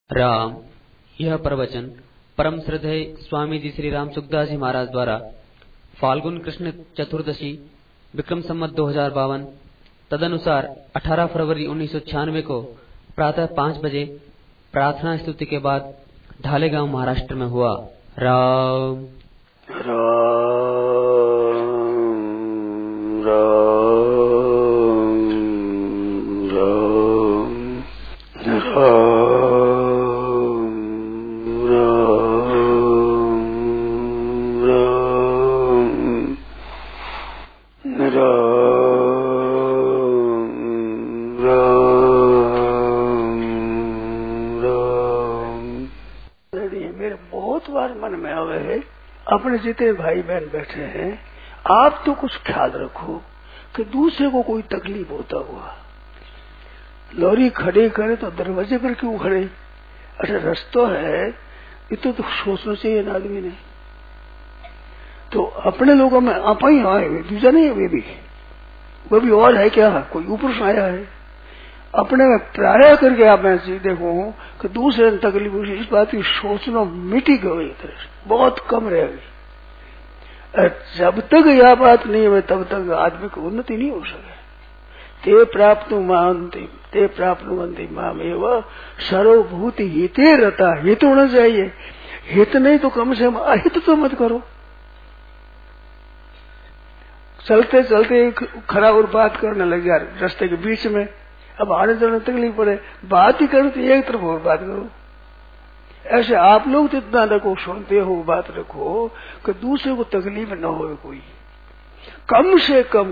राम। यह प्रवचन परम श्रद्धेय स्वामी जी श्री राम सुखदास जी महाराज द्वारा फाल्गुन कृष्ण चतुर्दशी विक्रम संवत 2052 तदनुसार 18 फरवरी 1996 को प्रातः 5 बजे प्रार्थना स्तुति के बाद ढालेगांव महाराष्ट्र में हुआ। राम अपने जितने भाई बहन बैठे हैं, आप तो कुछ ख्याल रखो कि दूसरे को कोई तकलीफ होता हुआ लॉरी खड़े करे तो दरवाजे पर क्यों खड़े? अच्छा रास्ता है, इतो तो सोचना चाहिए ना आदमी ने। तो अपने लोगों में आप ही आए हुए, दूसरा नहीं है, वो भी और है क्या? कोई ऊपर से आया है? अपने में प्राय करके आप मैं देखो कि दूसरे तकलीफ इस बात की सोचना मिटी गई, बहुत कम रह गई। जब तक यह बात नहीं है तब तक आदमी की उन्नति नहीं हो सके। ते प्राप्त माम एवं सर्वभूति हिते रहता। हित होना चाहिए, हित नहीं तो कम से कम अहित तो मत करो। चलते चलते खड़ा और बात करने लग गया रास्ते के बीच में, अब आने जाने तकलीफ पड़े, बात ही करो तो एक तरफ और बात करो। ऐसे आप लोग जितना रखो, सुनते हो बात रखो कि दूसरे को तकलीफ न हो कोई, कम से कम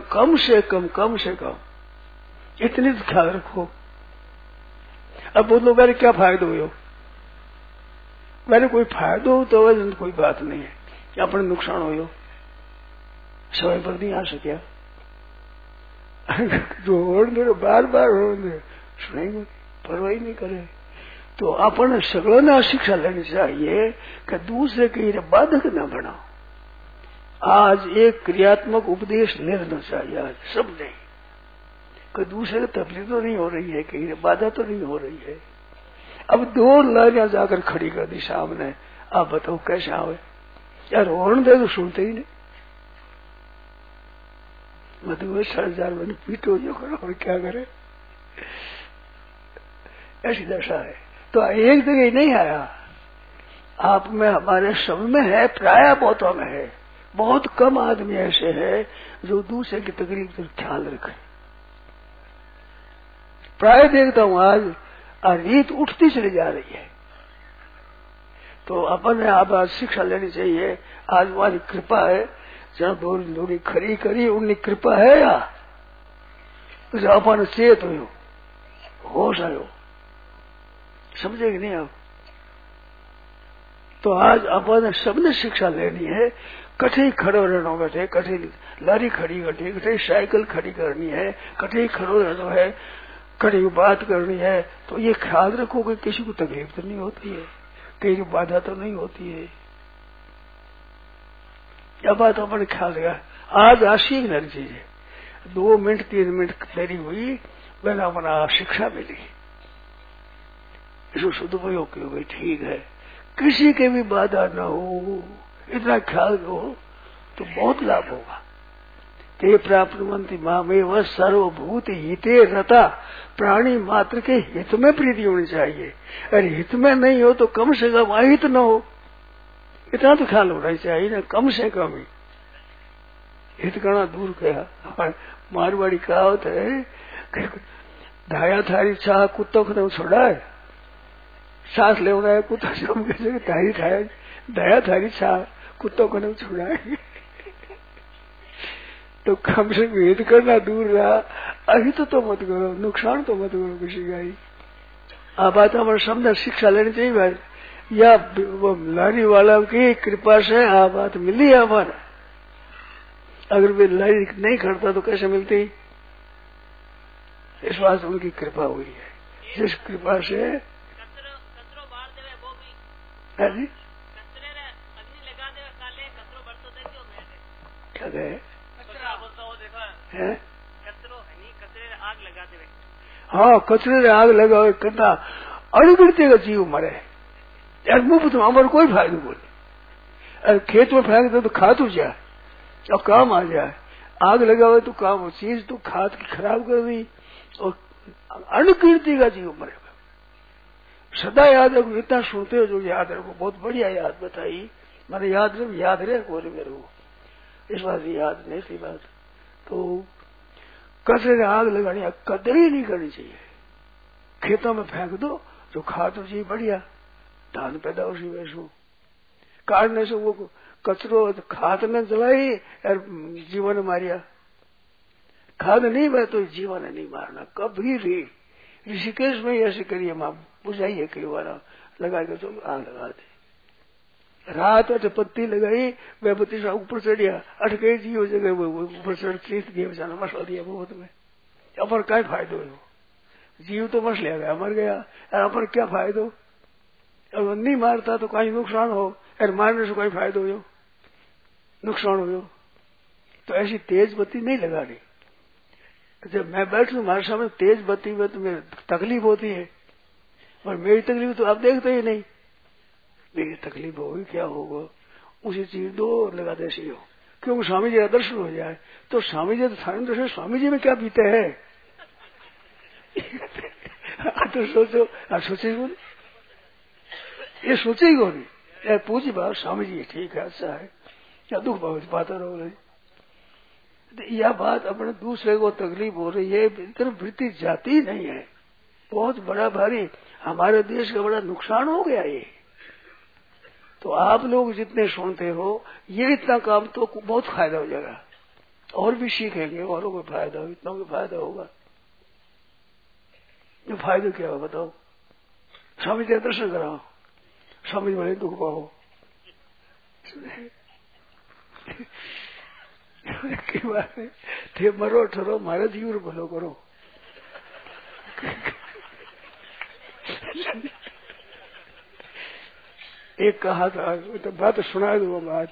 इतनी तो ख्याल रखो। अब बोलो मेरे क्या फायदा हो, मेरे कोई फायदा हो तो कोई बात नहीं है, क्या अपने नुकसान हो समय पर नहीं आ सकिया जो मेरे बार सुनेंगे परवाह नहीं करे। तो अपन सगलों शिक्षा लेनी चाहिए कि दूसरे के लिए बाधक न बनाओ। आज एक क्रियात्मक उपदेश लेना चाहिए आज सबने कि दूसरे को तकलीफ तो नहीं हो रही है, कहीं बाधा तो नहीं हो रही है। अब 2 लारियां जाकर खड़ी कर दी सामने, आप बताओ कैसे आवे? यार होने दे तो सुनते ही नहीं, मतलब 4,000 मैंने पीटो जो करो और क्या करे, ऐसी दशा है। तो एक जगह नहीं आया, आप में हमारे सब में है, प्राय बहुतों में है। बहुत कम आदमी ऐसे है जो दूसरे की तकलीफ पर ख्याल रखे। प्राय देखता हूं आज रीत उठती चली जा रही है। तो अपन ने आप आज शिक्षा लेनी चाहिए। आज हमारी कृपा है, जहां दोरी खरी करी उनकी कृपा है या तो अपन चेत हो, होश आयो, समझे कि नहीं आप? तो आज अपन सबने शिक्षा लेनी है। कठे खड़ो रहना बैठे, कठे लारी खड़ी करनी, कठे साइकिल खड़ी करनी है, कठे खड़ो रहना है, कठे बात करनी है। तो ये ख्याल रखो कि किसी को तकलीफ तो नहीं होती है, कहीं बाधा तो नहीं होती है। यह बात अपन ख्याल रखा। आज आशीख लग चाहिए, 2 मिनट 3 मिनट देरी हुई, मैंने अपना शिक्षा मिली, इसको सदुपयोग किया भाई ठीक है, किसी के भी बाधा न हो, इतना ख्याल हो तो बहुत लाभ होगा। ते प्राप्त मामे वह सर्वभूत हिते रता। प्राणी मात्र के हित में प्रीति होनी चाहिए, अरे हित में नहीं हो तो कम से कम अहित न हो, इतना तो ख्याल होना चाहिए ना, कम से कम ही। हित करना दूर गया। मारवाड़ी कहावत है, धाया थारी चाह कुत्तों को छोड़ा है, सांस ले रहा है कुत्ता जम के थारी खाया, दया थारी छा कुत्तों को नहीं छुड़ाएंगे। तो कम से कम हित करना दूर रहा, अहित तो मत करो, नुकसान तो मत करो किसी का ही। आप बात हमारे सामने शिक्षा लेनी चाहिए भाई, या वो लारी वाला की कृपा से आ बात मिली है हमारा। अगर वे लारी नहीं करता तो कैसे मिलती? इस बात से उनकी कृपा हुई है, जिस कृपा से क्या कहे हाँ कचरे आग लगा करना। अणगिनती का जीव मरे यार, मुफ्त में हमारा कोई फायदा बोले। अरे खेत में फेंक दे तो खाद हो जाए और काम आ जाए, आग लगावे तो काम हो, चीज तो खाद की खराब कर दी और अणगिनती का जीव मरे। सदा याद रखो, इतना सुनते हो जो याद रखो। बहुत बढ़िया याद बताई, मैंने याद रहे बोले मेरे को, इस बात याद नहीं थी बात। तो कचरे आग लगानी कदर ही नहीं करनी चाहिए। खेतों में फेंक दो तो खाद हो चाहिए बढ़िया, धान पैदा हो सी वैसो। काटने से वो कचरो खाद ने जलाई और जीवन मारिया। खाद नहीं मारे तो जीवन नहीं मारना कभी भी। ऋषिकेश में ऐसे करिए, मां बुझाइए कई बार लगा के तो आग लगा दे। रात अट पत्ती लगाई, वह पत्ती से ऊपर चढ़िया, अटके जी हो जगह ऊपर चढ़ चीत गया, बेचारा मसला दिया बहुत में। अपर क्या फायदो हो, जीव तो मस लिया गया, मर गया, अपर क्या फायदो। अब नहीं मारता तो कहीं नुकसान हो, और मारने से कोई फायदो हो, नुकसान हो। तो ऐसी तेज बत्ती नहीं लगानी। जब मैं बैठू हमारे सामने तेज बत्ती में तो मेरी तकलीफ होती है, और मेरी तकलीफ तो आप देखते ही नहीं। मेरी तकलीफ होगी क्या होगा, उसी चीज दो और लगा दे सी हो, क्योंकि स्वामी जी का दर्शन हो जाए। तो स्वामी जी तो थाने दर्शन, स्वामी जी में क्या बीते है तो सोचो, सोचे कौन, ये सोचे ही कौन। यार पूछी बात, स्वामी जी ठीक है, अच्छा है, क्या दुख बहुत पाता रहो रही। यह बात अपने दूसरे को तकलीफ हो रही है, इतनी वृत्ति जाती नहीं है। बहुत बड़ा भारी हमारे देश का बड़ा नुकसान हो गया ये। तो आप लोग जितने सुनते हो, ये इतना काम तो बहुत फायदा हो जाएगा, और भी सीखेंगे, औरों को फायदा हो, इतना भी फायदा होगा। ये फायदा क्या हो बताओ। स्वामी जी दर्शन कराओ, स्वामी जी बड़े दुख पाओ थे मरो ठरो, मारे जीव भलो करो। एक कहा था, तो बात सुना दो बात।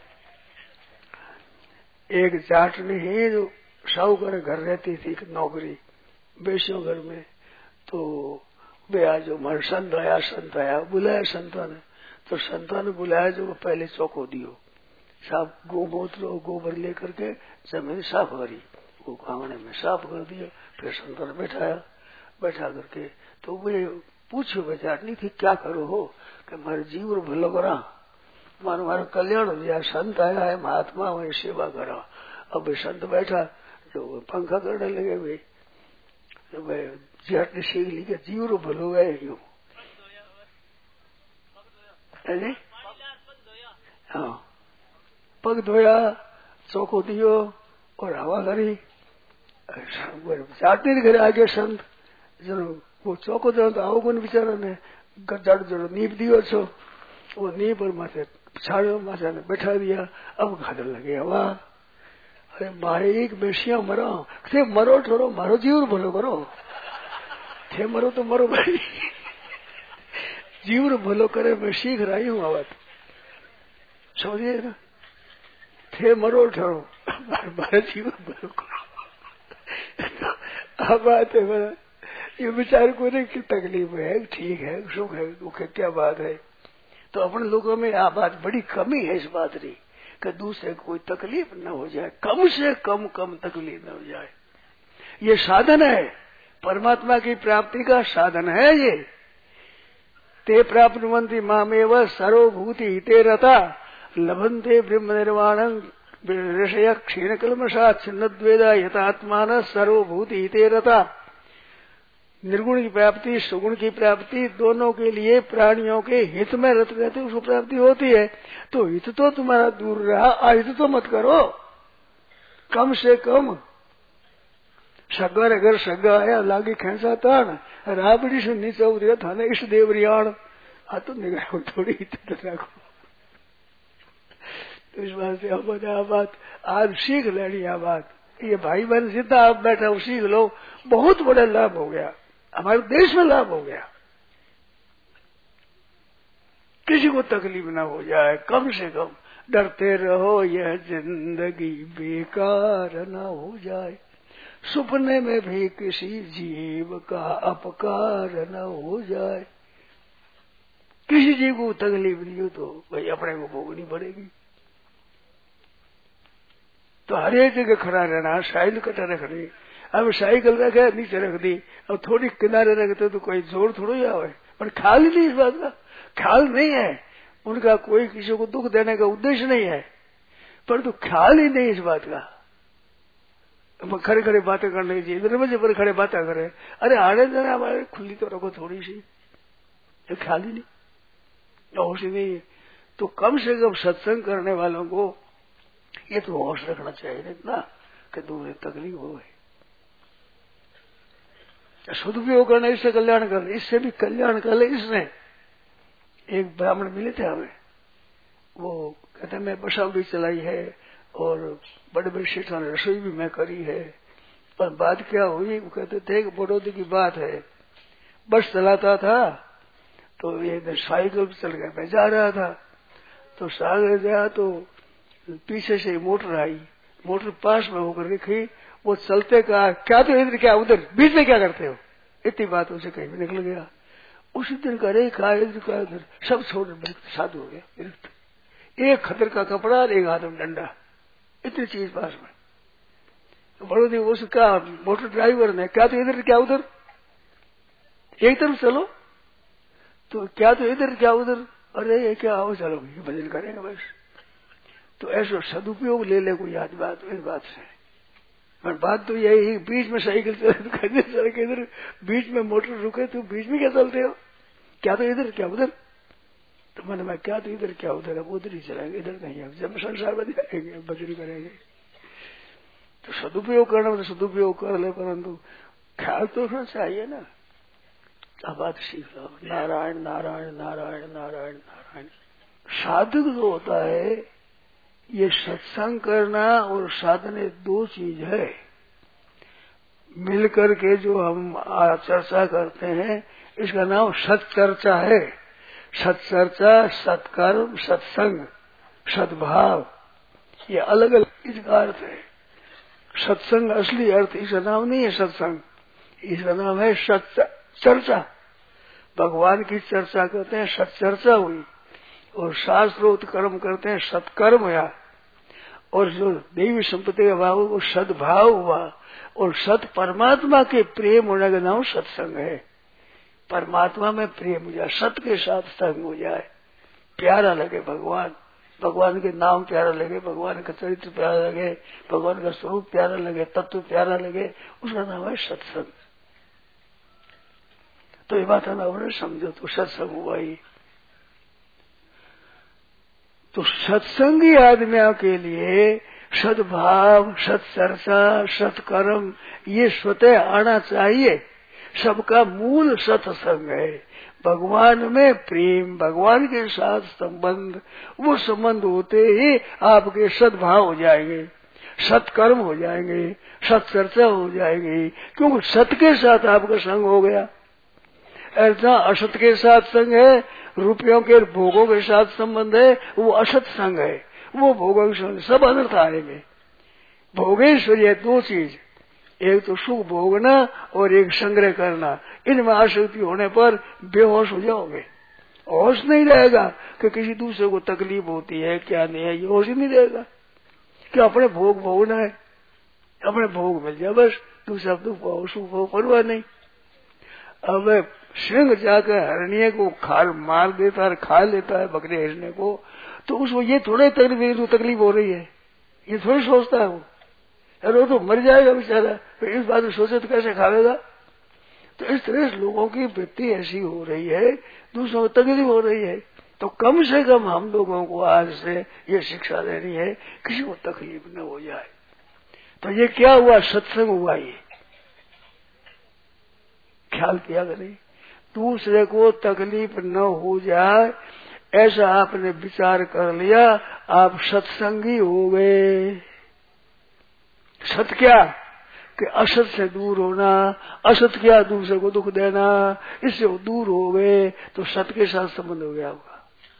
एक जाट ने ही जो साहूकार घर रहती थी नौकरी बेसियों घर में, तो वे आज जो हमारे संत आया बुलाया संतों ने, तो संतों ने बुलाया जो पहले चौको दियो, साफ गोमूत्र और गोबर लेकर के जमीन साफ करी, वो आंगने में साफ कर दिया। फिर संतों ने बैठा करके तो वे पूछो बेचारनी थी क्या करो हो, कि हमारे जीव भलो करा, हमारा कल्याण हो जाए, संत आया है महात्मा वही सेवा करा। अब संत बैठा जो पंखा करने लगे वे, तो वे जट ने सीख ली कि जीव भलो गए क्यों। हाँ, पग धोया, चौको दियो और हवा करी। जाटने घर आ गया संत, जरूर वो चौको दो तो आओ कौन बेचारा ने जड़ जड़ नींब दियो छो, वो नींब पर माथे छाड़ो, माथा ने बैठा दिया। अब खादर लगे हवा। अरे मारे एक बेसिया मरो थे, मरो ठोरो मारो जीव भलो करो, थे मरो तो मरो भाई जीव भलो करे, मैं सीख रही हूँ आवाज, समझिए ना। थे मरो ठहरो मारे जीव भलो करो अब बात है मेरा, ये विचार को नहीं कि तकलीफ है, ठीक है, सुख है, दुख है, क्या बात है। तो अपने लोगों में आ बात बड़ी कमी है इस बात की कि दूसरे को कोई तकलीफ न हो जाए, कम से कम तकलीफ न हो जाए। ये साधन है, परमात्मा की प्राप्ति का साधन है ये। ते प्राप्नुवन्ति मामेव सर्वभूति हिते रता लभन्ते ब्रह्म निर्वाणं ऋषय क्षीण कल्मषा छिन्नद्वेदा यथात्मान सर्वभूति हिते रता। निर्गुण की प्राप्ति सुगुण की प्राप्ति दोनों के लिए प्राणियों के हित में रत रहते उसको प्राप्ति होती है। तो हित तो तुम्हारा दूर रहा, अहित तो मत करो, कम से कम। सगर अगर सगा आया लागे खेसा तान, राबड़ी से नीचे उतरा थाने इष्ट देवरियाण, आ तो निगाह थोड़ी हित रखो। तो इस बात से बात आज सीख लेनी आ बात। ये भाई बहन जितना आप बैठा हो सीख लो, बहुत बड़ा लाभ हो गया, हमारे देश में लाभ हो गया। किसी को तकलीफ ना हो जाए, कम से कम डरते रहो यह जिंदगी बेकार ना हो जाए, सपने में भी किसी जीव का अपकार न हो जाए। जी को तकलीफ नहीं हो तो भाई अपने को भोगनी पड़ेगी। तो हर एक जगह खड़ा रहना, साइकिल कटा रखनी। अब साइकिल रखे नीचे रख दी, अब थोड़ी किनारे रखते तो कोई जोर थोड़ा ही आवे, पर ख्याल ही नहीं इस बात का, ख्याल नहीं है उनका, कोई किसी को दुख देने का उद्देश्य नहीं है, पर तो ख्याल ही नहीं इस बात का। खड़े खड़े बातें करने की, दरवाजे पर खड़े बातें करे, अरे आड़े जरा हमारे खुली तो रखो थोड़ी सी, ये ख्याल ही नहीं, होश ही नहीं है। तो कम से कम सत्संग करने वालों को ये तो होश रखना चाहिए इतना कि दूर तकलीफ हो गई। सदुपयोग करना, इससे कल्याण कर, इससे भी कल्याण कर ले। इसने एक ब्राह्मण मिले थे हमें, वो कहते मैं बसा भी चलाई है और बड़े बड़े सेठों ने रसोई भी मैं करी है, पर बात क्या हुई, वो कहते थे कि बड़ौदी की बात है, बस चलाता था तो ये साइकिल चल गया, मैं जा रहा था तो सागर गया तो पीछे से मोटर आई, मोटर पास में होकर रखी, वो चलते कहा क्या तो इधर क्या उधर, बीच में क्या करते हो, इतनी बात उसे कहीं भी निकल गया। उसी दिन करे कहा इधर का उधर, सब छोड़ साधु हो गया। एक खतर का कपड़ा और एक हाथ में डंडा, इतनी चीज पास में। तो बड़ोदी उसका मोटर ड्राइवर ने क्या तो इधर क्या उधर, एक तरफ चलो, तो क्या तो इधर क्या उधर, अरे ये क्या आओ चलो भजन करेंगे बस। तो ऐसा सदुपयोग ले ले कोई याद बात इस बात से। पर बात तो यही, बीच में साइकिल चले चल के इधर, बीच में मोटर रुके तो बीच में क्या चलते हो, क्या तो इधर क्या उधर, तो मैंने मैं क्या तो इधर क्या उधर, अब उधर ही चलेंगे, इधर नहीं है, जब संसार में जाएंगे भजन करेंगे। तो सदुपयोग करना तो सदुपयोग कर ले, परंतु ख्याल तो रखना चाहिए ना। अब बात सीख लो, नारायण नारायण नारायण नारायण नारायण। साधक जो होता है, ये सत्संग करना और साधने दो चीज है। मिलकर के जो हम चर्चा करते हैं इसका नाम सत्चर्चा है। सत्चर्चा, सत्कर्म, सत्संग, सद्भाव, ये अलग अलग इसका अर्थ है। सत्संग असली अर्थ इसका नाम नहीं है सत्संग, इसका नाम है सत्चर्चा। भगवान की चर्चा करते हैं सत्चर्चा हुई, और शास्त्रोक्त कर्म करते हैं सत्कर्म हुआ, और जो देवी संपत्ति का भाव वो सद्भाव हुआ, और सत परमात्मा के प्रेम होने का नाम सत्संग है। परमात्मा में प्रेम हो जाए, सत के साथ संग हो जाए, प्यारा लगे भगवान, भगवान के नाम प्यारा लगे, भगवान का चरित्र प्यारा लगे, भगवान का स्वरूप प्यारा लगे, तत्व प्यारा लगे, उसका नाम है सत्संग। तो ये बात है समझो तो सत्संग हुआ ही। तो सत्संगी आदमियों के लिए सद्भाव, सत्चर्चा, सत्कर्म ये स्वतः आना चाहिए। सबका मूल सत्संग है, भगवान में प्रेम, भगवान के साथ संबंध, वो संबंध होते ही आपके सद्भाव हो जाएंगे, सत्कर्म हो जाएंगे, सत्चर्चा हो जाएगी, क्योंकि सत के साथ आपका संग हो गया। ऐसा असत के साथ संग है, रुपयों के भोगों के साथ संबंध है, वो असत संग है, वो भोगों के संग, सब अनर्थ आएंगे। भोगेश्वरी दो चीज, एक तो सुख भोगना और एक संग्रह करना, इनमें आसक्ति होने पर बेहोश हो जाओगे। होश नहीं रहेगा कि किसी दूसरे को तकलीफ होती है क्या नहीं है, ये होश ही नहीं रहेगा कि अपने भोग भोगना है, अपने भोग मिल जाए बस, दूसरा दुख सुख भोग परवाह नहीं। अब सिंह जाकर हरणिये को खाल मार देता है, खा लेता है बकरे हिरने को, तो उसको ये थोड़े तकलीफ हो रही है, ये थोड़ी सोचता है वो, अरे वो तो मर जाएगा बेचारा, फिर इस बात में सोचे तो कैसे खाएगा। तो इस तरह से लोगों की वृत्ति ऐसी हो रही है, दूसरों को तकलीफ हो रही है। तो कम से कम हम लोगों को आज से ये शिक्षा देनी है, किसी को तकलीफ न हो जाए। तो ये क्या हुआ, सत्संग हुआ, ये ख्याल किया करें, दूसरे को तकलीफ न हो जाए ऐसा आपने विचार कर लिया, आप सत्संगी हो गए। सत क्या कि असत से दूर होना, असत क्या दूसरे को दुख देना, इससे वो दूर हो गए, तो सत के साथ संबंध हो गया होगा।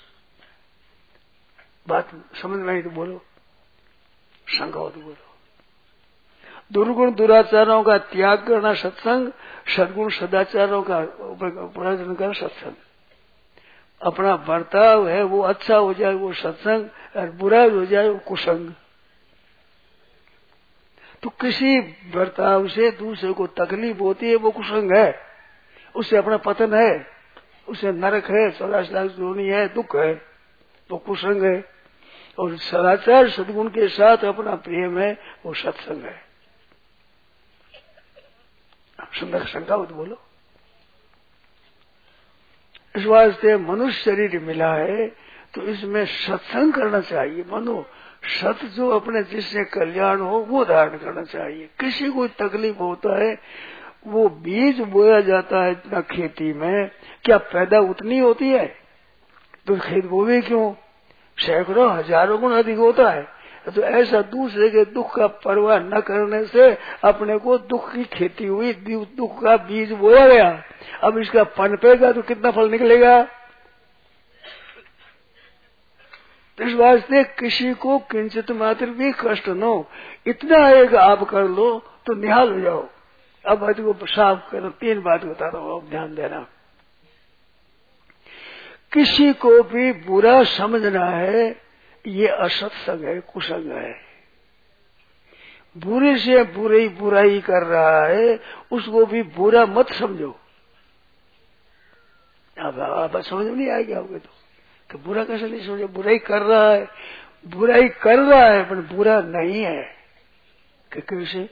बात समझ में आई तो बोलो, शंका हो तो बोलो। दुर्गुण दुराचारों का त्याग करना सत्संग, सद्गुण सदाचारों का उपार्जन करना सत्संग। अपना बर्ताव है वो अच्छा हो जाए वो सत्संग, और बुरा हो जाए वो कुसंग। तो किसी बर्ताव से दूसरे को तकलीफ होती है वो कुसंग है, उससे अपना पतन है, उससे नरक है, 84 लाख जोनी है, दुख है, वो कुसंग है। और सदाचार सद्गुण के साथ अपना प्रेम है वो सत्संग है। सुंदर शंका मत बोलो। इस वास्ते मनुष्य शरीर मिला है तो इसमें सत्संग करना चाहिए। मनो सत जो अपने जिससे कल्याण हो वो धारण करना चाहिए। किसी को तकलीफ होता है, वो बीज बोया जाता है इतना खेती में, क्या पैदा उतनी होती है? तो खेत बोवे क्यों? सैकड़ों हजारों गुण अधिक होता है। तो ऐसा दूसरे के दुख का परवाह न करने से अपने को दुख की खेती हुई, दुख का बीज बोया गया, अब इसका पनपेगा तो कितना फल निकलेगा? इस वास्ते किसी को किंचित मात्र भी कष्ट न हो, इतना एक आप कर लो तो निहाल हो जाओ। अब बात को साफ करो, 3 बात बता रहा हूं, ध्यान देना। किसी को भी बुरा समझना है ये असत्संग है, कुसंग है। बुरे से बुराई कर रहा है उसको भी बुरा मत समझो। अब समझ में नहीं आएगी आपके तो कि बुरा कैसे नहीं समझो। बुराई कर रहा है, बुराई कर रहा है पर बुरा नहीं है। कि कैसे?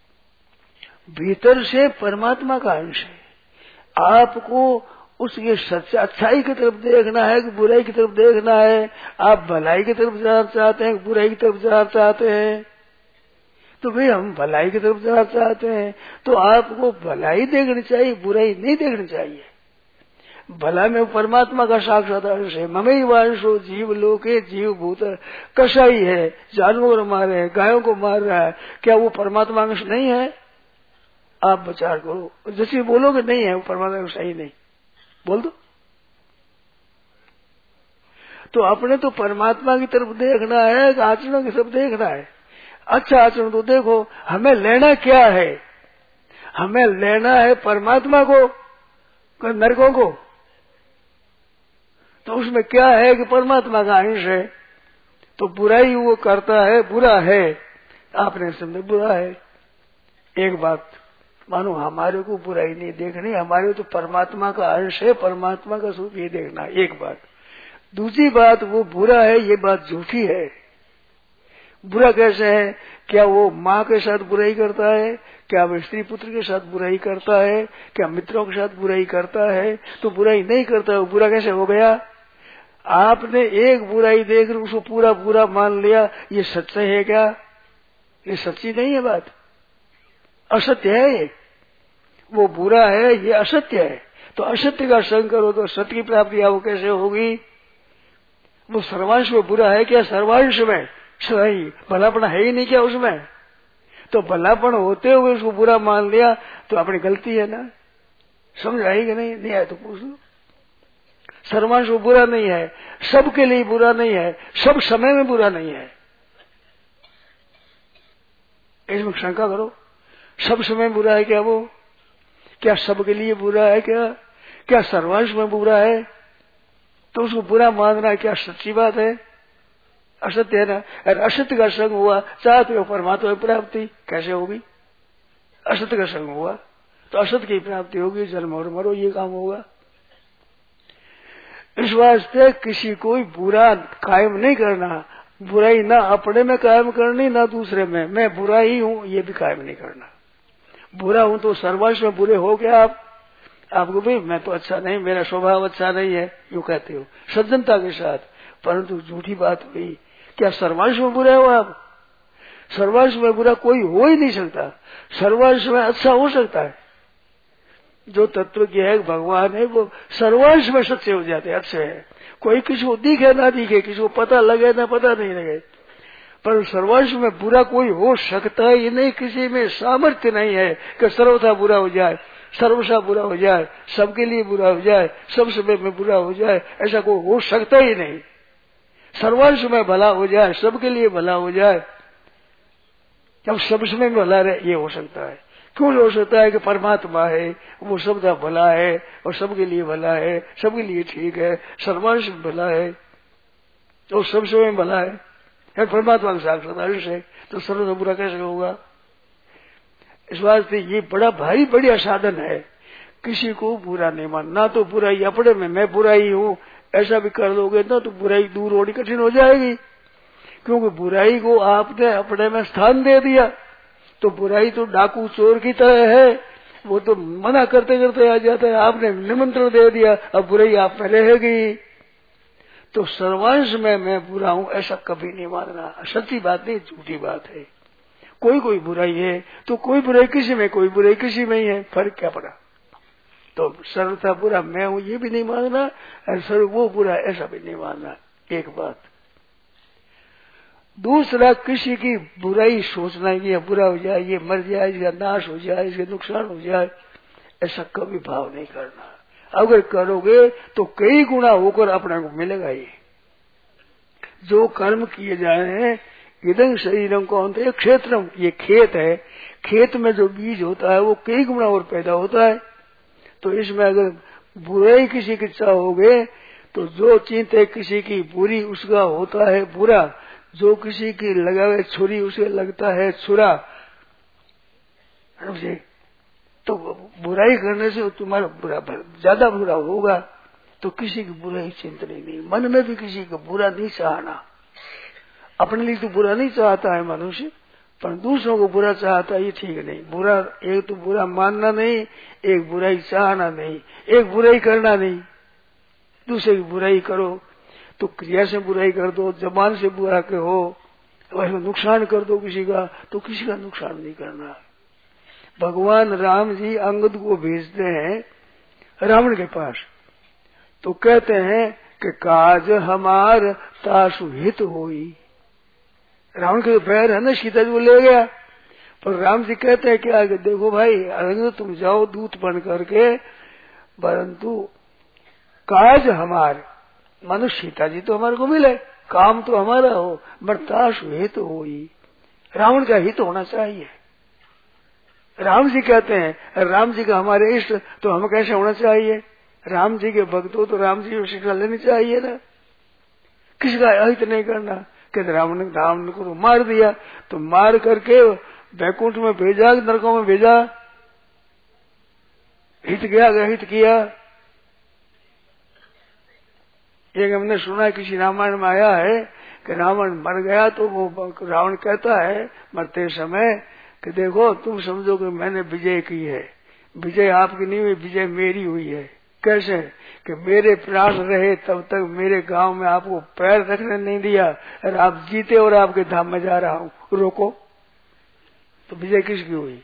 भीतर से परमात्मा का अंश है। आपको उसके अच्छाई की तरफ देखना है कि बुराई की तरफ देखना है? आप भलाई की तरफ जाना चाहते हैं कि बुराई की तरफ जाना चाहते हैं? तो भाई हम भलाई की तरफ जाना चाहते हैं तो आपको भलाई देखनी चाहिए, बुराई नहीं देखनी चाहिए। भला में परमात्मा का साक्षात अंश है। ममई वांशो जीव लोके जीव भूत। कसाई है, जानवर मार रहे हैं, गायों को मार रहा है, क्या वो परमात्मा अंश नहीं है? आप विचार करो। जैसे बोलोगे नहीं है वो परमात्मा अंश सही नहीं, बोल दो। तो अपने तो परमात्मा की तरफ देखना है, आचरणों की तरफ देखना है। अच्छा आचरण तो देखो, हमें लेना क्या है? हमें लेना है परमात्मा को, नरकों को? तो उसमें क्या है कि परमात्मा का अंश है, तो बुराई वो करता है, बुरा है, आपने समझे बुरा है। एक बात मानो हमारे को बुराई नहीं देखनी, हमारे तो परमात्मा का अंश है, परमात्मा का स्वरूप ये देखना, एक बात। दूसरी बात, वो बुरा है ये बात झूठी है। बुरा कैसे है? क्या वो माँ के साथ बुराई करता है? क्या वो स्त्री पुत्र के साथ बुराई करता है? क्या मित्रों के साथ बुराई करता है? तो बुराई नहीं करता है, वो बुरा कैसे हो गया? आपने एक बुराई देख उसको पूरा बुरा मान लिया, ये सच्चा है क्या? ये सच्ची नहीं है बात, असत्य है ये। वो बुरा है, ये असत्य है। तो असत्य का संग करो तो सत्य की प्राप्ति वो कैसे होगी? वो सर्वांश में बुरा है क्या? सर्वांश में सही भलापन है ही नहीं क्या उसमें? तो भलापन होते हुए उसको बुरा मान लिया तो अपनी गलती है ना। समझ आई कि नहीं? नहीं आए तो पूछ लो। सर्वांश में बुरा नहीं है, सबके लिए बुरा नहीं है, सब समय में बुरा नहीं है। इसमें शंका करो, सब समय बुरा है क्या वो? क्या सबके लिए बुरा है क्या? क्या सर्वांश में बुरा है? तो उसको बुरा मानना क्या सच्ची बात है? असत्य है ना। और असत्य का संग हुआ, चाहते हो परमात्मा की प्राप्ति कैसे होगी? असत्य का संग हुआ तो असत्य की प्राप्ति होगी, जन्म और मरो ये काम होगा। इस वास्ते किसी को बुरा कायम नहीं करना, बुराई ना अपने में कायम करनी ना दूसरे में। मैं बुरा ही हूं ये भी कायम नहीं करना। बुरा हूं तो सर्वांश में बुरे हो गया आप। आपको भाई मैं तो अच्छा नहीं, मेरा स्वभाव अच्छा नहीं है यूं कहते हो सज्जनता के साथ, परंतु झूठी बात हुई। क्या सर्वांश में बुरे हो आप? सर्वांश में बुरा कोई हो ही नहीं सकता, सर्वांश में अच्छा हो सकता है। जो तत्व की है भगवान है वो सर्वांश में सच्चे हो जाते हैं, अच्छे हैं। कोई किसी को दिखे ना दिखे, किसी को पता लगे ना पता नहीं लगे, पर सर्वांश में बुरा कोई हो सकता ही नहीं। किसी में सामर्थ्य नहीं है कि सर्वथा बुरा हो जाए, सर्वसा बुरा हो जाए, सबके लिए बुरा हो जाए, सब समय में बुरा हो जाए, ऐसा कोई हो सकता ही नहीं। सर्वांश में भला हो जाए, सबके लिए भला हो जाए, जब सब समय में भला रहे, ये हो सकता है। क्यों हो सकता है कि परमात्मा है, वो सबका भला है और सबके लिए भला है, सबके लिए ठीक है, सर्वांश भला है और सब समय भला है परमात्मा का साक्षात अंश है, तो सर्व बुरा कैसे होगा? इस वास्ते ये बड़ा भारी बढ़िया साधन है, किसी को बुरा नहीं मानना। तो बुराई अपने में मैं बुराई हूँ ऐसा भी कर लोगे ना तो बुराई दूर होनी कठिन हो जाएगी, क्योंकि बुराई को आपने अपने में स्थान दे दिया। तो बुराई तो डाकू चोर की तरह है, वो तो मना करते करते आ जाता है, आपने निमंत्रण दे दिया, अब बुराई आप में रहेगी। तो सर्वांश में मैं बुरा हूं ऐसा कभी नहीं मानना, सच्ची बात नहीं, झूठी बात है। कोई बुराई है तो कोई बुराई किसी में, कोई बुराई किसी में ही है, फर्क क्या पड़ा? तो सर्वथा बुरा मैं हूं ये भी नहीं मानना और सर्व वो बुरा ऐसा भी नहीं मानना, एक बात। दूसरा, किसी की बुराई सोचना ये बुरा हो जाए, ये मर जाए, इसका नाश हो जाए, इसके नुकसान हो जाए, ऐसा कभी भाव नहीं करना। अगर करोगे तो कई गुना होकर अपने को मिलेगा। ये जो कर्म किए जाए हैं, इदं शरीरम कौन थे क्षेत्रम, ये खेत है, खेत में जो बीज होता है वो कई गुना और पैदा होता है। तो इसमें अगर बुराई किसी की चाहोगे तो जो चिंता किसी की बुरी उसका होता है बुरा, जो किसी की लगावे छुरी उसे लगता है छुरा। तो बुराई करने से तुम्हारा बुरा ज्यादा बुरा होगा। तो किसी की बुराई चिंतनी नहीं, मन में भी किसी का बुरा नहीं चाहना। अपने लिए तो बुरा नहीं चाहता है मनुष्य, पर दूसरों को बुरा चाहता है, ये ठीक नहीं। बुरा एक तो बुरा मानना नहीं, एक बुराई चाहना नहीं, एक बुराई करना नहीं। दूसरे की बुराई करो तो क्रिया से बुराई कर दो, जबान से बुरा कहो, वैसे नुकसान कर दो किसी का, तो किसी का नुकसान नहीं करना। भगवान राम जी अंगद को भेजते हैं रावण के पास, तो कहते हैं कि काज हमार तासु हित होई। रावण के पैर है ना, सीता जी को ले गया, पर राम जी कहते हैं क्या, देखो भाई अंगद तुम जाओ दूत बन करके, परंतु काज हमार मानो सीता जी तो हमारे को मिले, काम तो हमारा हो, बर्ताशु हित होई। रावण का हित होना चाहिए। राम जी कहते हैं राम जी का हमारे इष्ट, तो हमें कैसे होना चाहिए? राम जी के भक्त हो तो राम जी की शिक्षा लेनी चाहिए ना, किसी का अहित नहीं करना। कहते रावण को तो मार दिया, तो मार करके बैकुंठ में भेजा, नरकों में भेजा, हित गया, हित किया। एक हमने सुना किसी रामायण में आया है कि रावण मर गया, तो वो रावण कहता है मरते समय कि देखो तुम समझो कि मैंने विजय की है, विजय आपकी नहीं हुई, विजय मेरी हुई है। कैसे? कि मेरे प्राण रहे तब तक मेरे गांव में आपको पैर रखने नहीं दिया, और आप जीते और आपके धाम में जा रहा हूं, रोको। तो विजय किसकी हुई?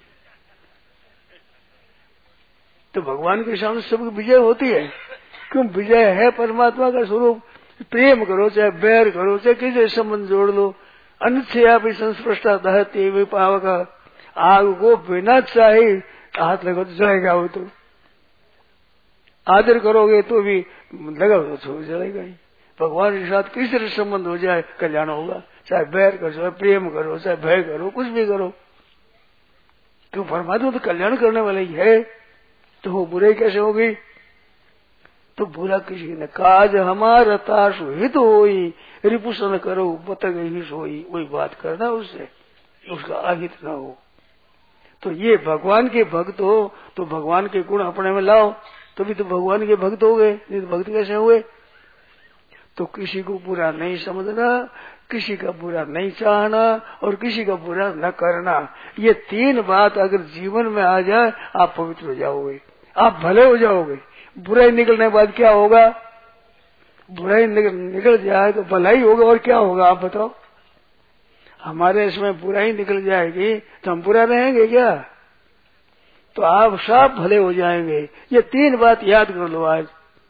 तो भगवान के सामने सबकी विजय होती है। क्यों? विजय है परमात्मा का स्वरूप। प्रेम करो चाहे बैर करो, चाहे किसी संबंध जोड़ लो, अनुच्छेया भी संस्पृष्टा दहते वे पावक। आग को बिना चाहे हाथ लगा तो जलेगा, वो तो आदर करोगे तो भी लगा तो जलेगा ही। भगवान के साथ किसी तरह संबंध हो जाए कल्याण होगा, चाहे बैर करो, चाहे प्रेम करो, चाहे भय करो, कुछ भी करो। क्यों? परमात्मा तो कल्याण करने वाला ही है, तो वो बुराई कैसे होगी? तो बुरा किसी ने काज हमारा ताशु हित होई, रिपुषण करो बतग हित होई। वही बात करना उससे, उसका अहित न हो। तो ये भगवान के भक्त हो तो भगवान के गुण अपने में लाओ, तभी तो भगवान के भक्त हो गए, नहीं तो भक्त कैसे हुए? तो किसी को बुरा नहीं समझना, किसी का बुरा नहीं चाहना और किसी का बुरा न करना। ये तीन बात अगर जीवन में आ जाए आप पवित्र हो जाओगे, आप भले हो जाओगे। बुराई निकलने के बाद क्या होगा? बुराई निकल जाए तो भलाई होगा, और क्या होगा आप बताओ? हमारे इसमें बुराई निकल जाएगी तो हम बुरा रहेंगे क्या? तो आप सब भले हो जाएंगे। ये तीन बात याद कर लो आज।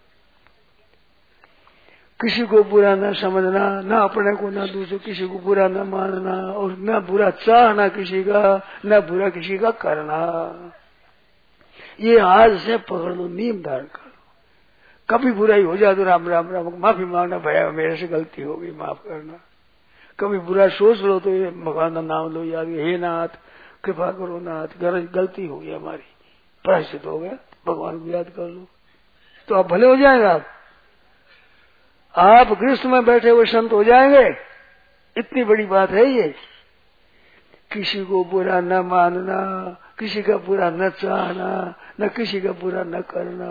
किसी को बुरा न समझना, न अपने को न दूसरे किसी को बुरा न मानना, और न बुरा चाहना किसी का, न बुरा किसी का करना। ये आज से पकड़ लो, नियम धारण कर लो। कभी बुराई हो जाए तो राम राम राम माफी मांगना, भैया मेरे से गलती हो गई, माफ करना। कभी बुरा सोच लो तो भगवान का नाम लो याद, हे नाथ कृपा करो नाथ, गलती हो गई हमारी, प्रायश्चित हो गया, भगवान को याद कर लो तो आप भले हो जाएंगे। आप गृहस्थ में बैठे हुए संत हो जाएंगे, इतनी बड़ी बात है ये। किसी को बुरा न मानना, किसी का बुरा न चाहना, न किसी का बुरा न करना,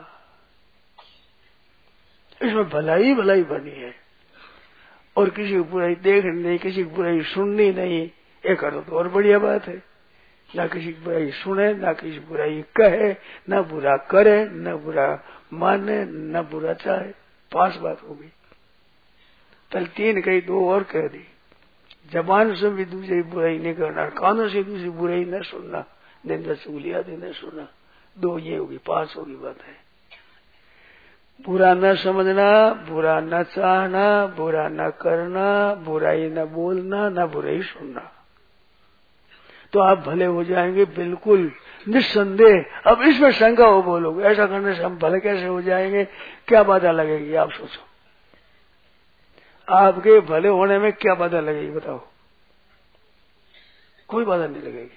इसमें भलाई भलाई बनी है। और किसी को बुराई देखनी नहीं, किसी की बुराई सुननी नहीं, ये करो तो और बढ़िया बात है। ना किसी की बुराई सुने, ना किसी की बुराई कहे, न बुरा करे, न बुरा माने, न बुरा चाहे। 5 बात हो गई। पहले 3 कही, 2 और कह दी। जबान से भी दूसरी बुराई नहीं करना, कानों से दूसरी बुराई न सुनना, निंदा चुगली आदि न सुनना। 2 ये होगी, 5 होगी बात है। बुरा न समझना, बुरा न चाहना, बुरा न करना, बुराई न बोलना, न बुराई सुनना, तो आप भले हो जाएंगे बिल्कुल निस्संदेह। अब इसमें शंका हो, बोलोगे ऐसा करने से हम भले कैसे हो जाएंगे, क्या बाधा लगेगी? आप सोचो, आपके भले होने में क्या बाधा लगेगी बताओ? कोई बाधा नहीं लगेगी।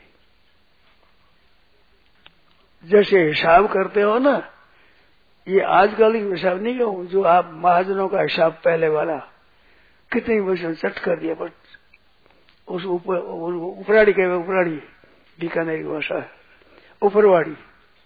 जैसे हिसाब करते हो ना, ये आजकल हिसाब नहीं कहूं, जो आप महाजनों का हिसाब पहले वाला, कितनी वर्षों चट कर दिया, पर उस उपराड़ी कहे, उपराड़ी बीकानेर की भाषा है, उपरवाड़ी,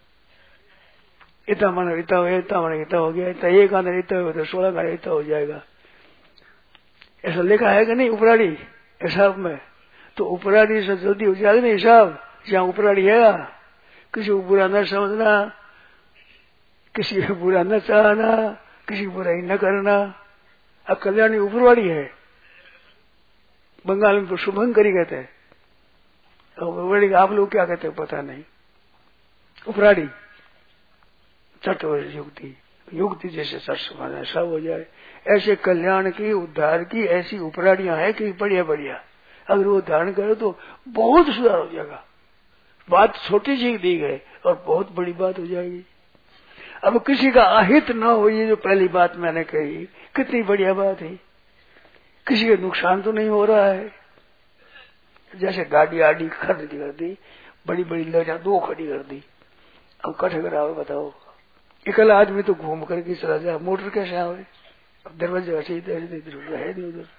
इतना माना इतना हो गया, इतना माना इतना हो गया, इतना एक आना इतना हो तो 16 का इतना हो जाएगा, ऐसा लिखा है कि नहीं उपराड़ी हिसाब में? तो उपराड़ी से जल्दी हो जाएगा ना हिसाब, जहाँ उपराड़ी है। किसी को बुरा न समझना, किसी को बुरा न चाहना, किसी की बुराई न करना। अब कल्याणी उपरवाड़ी है, बंगाल में तो शुभंकरी कहते हैं, उपराड़ी आप लोग क्या कहते हैं पता नहीं। उपराड़ी चटवर्ष युक्ति, युक्ति जैसे चट समाना सब हो जाए, ऐसे कल्याण की उद्धार की ऐसी उपराड़ियां हैं कि बढ़िया बढ़िया, अगर वो धारण करे तो बहुत सुधार हो जाएगा। बात छोटी सी दी गई और बहुत बड़ी बात हो जाएगी। अब किसी का अहित न हो, ये जो पहली बात मैंने कही, कितनी बढ़िया बात है। किसी का नुकसान तो नहीं हो रहा है। जैसे गाड़ी आड़ी खरीदी कर दी, बड़ी बड़ी लड़ियां 2 खड़ी कर दी, अब कठे कराओ बताओ? अकेला आदमी तो घूम करके चला जाए, मोटर कैसे आवे? अब दरवाजे ऐसे इधर है नहीं उधर।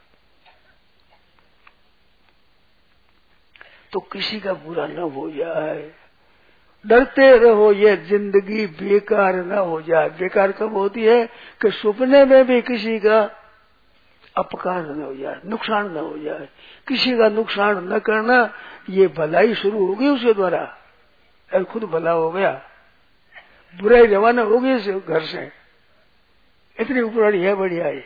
तो किसी का बुरा न हो जाए, डरते रहो, ये जिंदगी बेकार न हो जाए। बेकार कब होती है कि सपने में भी किसी का अपकार न हो जाए, नुकसान न हो जाए। किसी का नुकसान न करना, ये भलाई शुरू होगी उसके द्वारा, और खुद भला हो गया, बुराई रवाना होगी इस घर से। इतनी उपराड़ी है, बढ़िया है।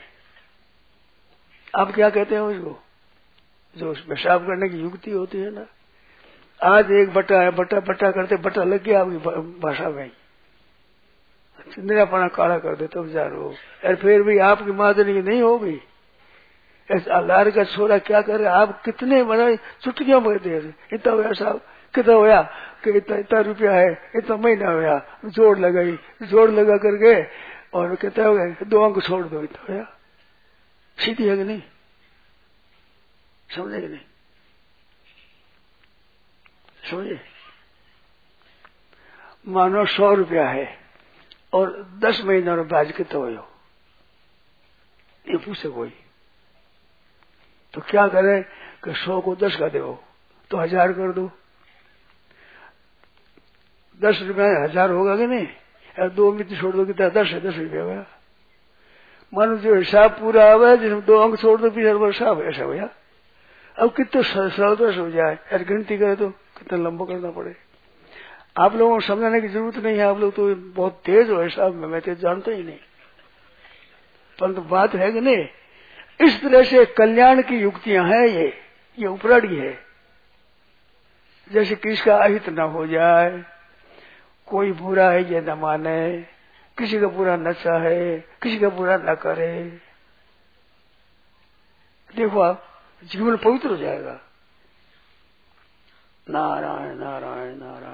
आप क्या कहते हैं उसको, जो पेशाब करने की युक्ति होती है ना? आज एक बटा है, बटा बटा करते बटा लग गया आपकी भाषा में, निरापना काला कर दे तब जानो। और फिर भी आपकी मादनी नहीं होगी। ऐसा लार का छोरा क्या करे, आप कितने बड़े चुटकियों में दे रहे, इतना होया साहब, कितना होया कि इतना रुपया है, इतना महीना होया, जोड़ लगाई, जोड़ लगा करके और कितना हो गया, 2 अंक छोड़ दो, इतना होया। सीधी है कि नहीं? समझे कि नहीं? समझे? मानो 100 रुपया है और 10 महीना में ब्याज कितना हो, ये पूछे कोई तो क्या करे कि 100 को 10 का दो तो 1000 कर दो। 10 रुपया 1000 होगा कि नहीं? 2 मिनट छोड़ दो कितना, 10 है, 10 रुपया गया। मानो जो हिसाब पूरा आवे, जिसमें 2 अंक छोड़ दो 20 रुपया हिसाब, ऐसा भैया। अब कितना सरल हो जाए, यार गिनती करे तो कितना लंबा करना पड़े। आप लोगों को समझाने की जरूरत नहीं है, आप लोग तो बहुत तेज हो हिसाब में, मैं तो जानता ही नहीं, परंतु बात है कि नहीं? इस तरह से कल्याण की युक्तियां हैं, ये उपराड़ी है। जैसे किसका अहित न हो जाए, कोई बुरा है ये न माने, किसी का बुरा न चाहे, किसी का बुरा न करे। देखो आप जीवन पवित्र हो जाएगा। नारायण नारायण नारायण।